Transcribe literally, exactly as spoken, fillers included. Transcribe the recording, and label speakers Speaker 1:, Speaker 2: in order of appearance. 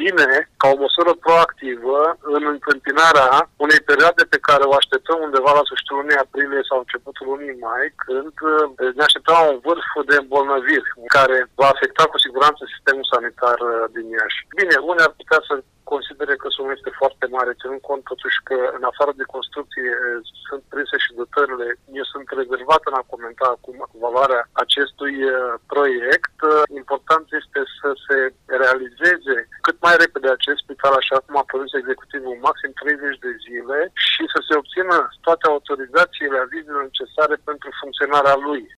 Speaker 1: vine ca o măsură proactivă în întâmpinarea unei perioade pe care o așteptăm undeva la sfârșitul lunii aprilie sau începutul lunii mai, când ne așteptăm un vârf de îmbolnăviri care va afecta cu siguranță sistemul sanitar din Iași. Bine, unii ar putea să considere că sumul este foarte mare, ținând cont totuși că în afară de construcție sunt prinse și dotările. Eu sunt rezervat în a comenta acum valoarea acestui proiect. Important este să se realizeze cât mai repede acest spital, așa cum a propus executivul, maxim treizeci de zile, și să se obțină toate autorizațiile, avizele necesare pentru funcționarea lui.